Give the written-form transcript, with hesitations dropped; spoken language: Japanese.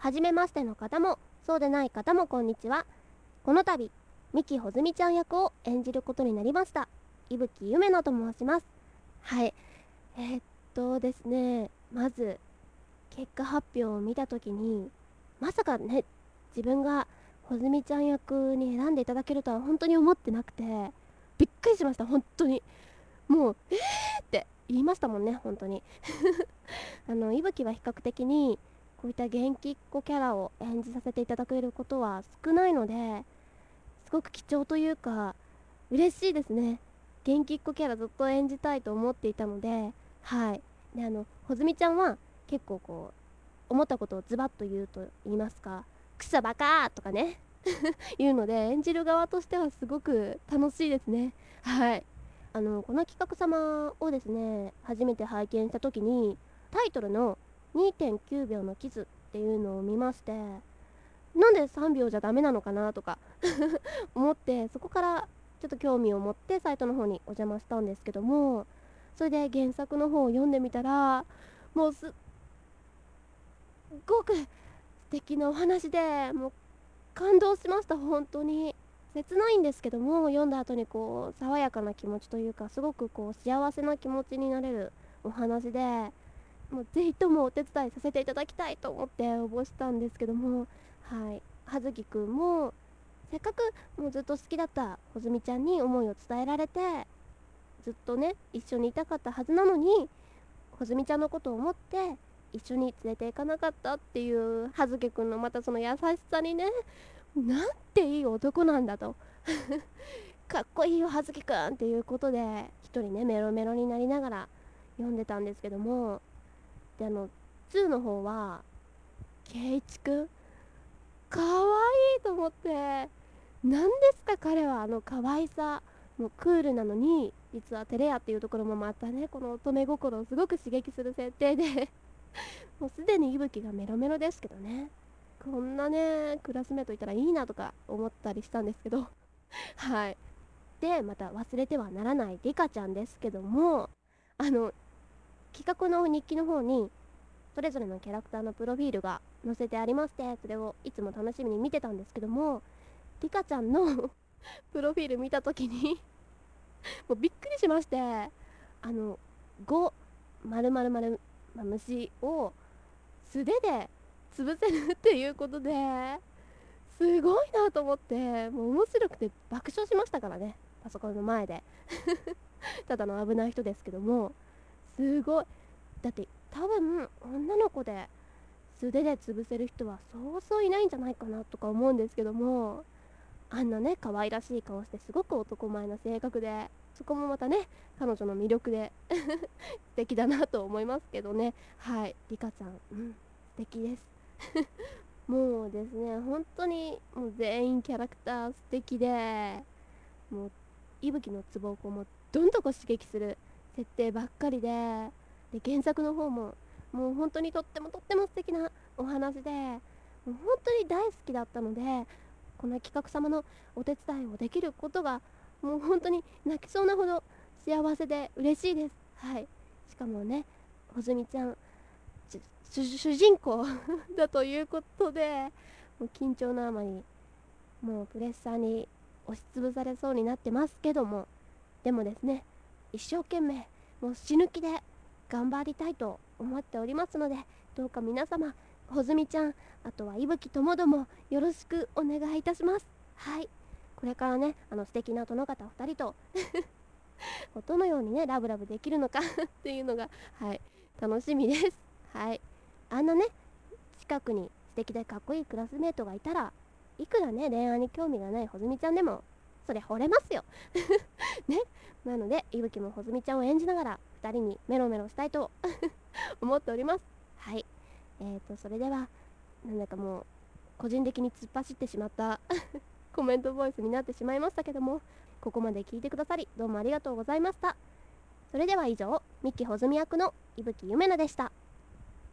初めましての方もそうでない方もこんにちは。この度三木穂積ちゃん役を演じることになりました伊吹ゆめのと申します。はい。ですね、まず結果発表を見た時に、まさかね、自分が穂積ちゃん役に選んでいただけるとは本当に思ってなくて、びっくりしました。本当にもうって言いましたもんね、本当に。伊吹は比較的にこういった元気っ子キャラを演じさせていただけることは少ないので、すごく貴重というか嬉しいですね。元気っ子キャラずっと演じたいと思っていたので、はい。で、穂積ちゃんは結構こう思ったことをズバッと言うと言いますか、クソバカーとかね言うので、演じる側としてはすごく楽しいですね。はい。この企画様をですね、初めて拝見した時にタイトルの2.9秒のキスっていうのを見まして、なんで3秒じゃダメなのかなとか思って、そこからちょっと興味を持ってサイトの方にお邪魔したんですけども、それで原作の方を読んでみたら、もうすっごく素敵なお話で、もう感動しました。本当に切ないんですけども、読んだ後にこう爽やかな気持ちというか、すごくこう幸せな気持ちになれるお話で、もうぜひともお手伝いさせていただきたいと思って応募したんですけども、はい、葉月くんもせっかくもうずっと好きだった穂積ちゃんに思いを伝えられて、ずっとね一緒にいたかったはずなのに、穂積ちゃんのことを思って一緒に連れて行かなかったっていう葉月くんのまたその優しさにね、なんていい男なんだとかっこいいよ葉月くんっていうことで、一人ねメロメロになりながら読んでたんですけども、で2の方は圭一くんかわいいと思って、何ですか彼は、可愛さもうクールなのに実は照れ屋っていうところもまたね、この乙女心をすごく刺激する設定でもうすでに息吹がメロメロですけどね、こんなねクラスメートいたらいいなとか思ったりしたんですけどはい。でまた忘れてはならないリカちゃんですけども、企画の日記の方にそれぞれのキャラクターのプロフィールが載せてありまして、それをいつも楽しみに見てたんですけども、リカちゃんのプロフィール見た時にもうびっくりしまして、5丸々丸、まあ、虫を素手で潰せるっていうことですごいなと思って、もう面白くて爆笑しましたからね、パソコンの前でただの危ない人ですけども、すごい。だって多分女の子で素手で潰せる人はそうそういないんじゃないかなとか思うんですけども、あんなね可愛らしい顔してすごく男前な性格で、そこもまたね彼女の魅力で素敵だなと思いますけどね。はい、リカちゃん、素敵ですもうですね、本当にもう全員キャラクター素敵で、もう息吹のツボをこうもうどんどこ刺激する設定ばっかりで、原作の方ももう本当にとってもとっても素敵なお話で、もう本当に大好きだったので、この企画様のお手伝いをできることがもう本当に泣きそうなほど幸せで嬉しいです。はい。しかもね、穂積ちゃん主人公だということで、もう緊張のあまりもうプレッシャーに押しつぶされそうになってますけども、でもですね、一生懸命もう死ぬ気で頑張りたいと思っておりますので、どうか皆様、穂積ちゃん、あとは伊吹ともどもよろしくお願いいたします。はい。これからね、素敵な殿方2人とどのようにねラブラブできるのかっていうのが、はい、楽しみです。はい。あんなね近くに素敵でかっこいいクラスメートがいたら、いくらね恋愛に興味がない穂積ちゃんでもそれ惚れますよね。なので伊吹も穂積ちゃんを演じながら2人にメロメロしたいと思っております。はい。それではなんだかもう個人的に突っ走ってしまったコメントボイスになってしまいましたけども、ここまで聞いてくださりどうもありがとうございました。それでは以上、ミッキー穂積役の伊吹ゆめなでした。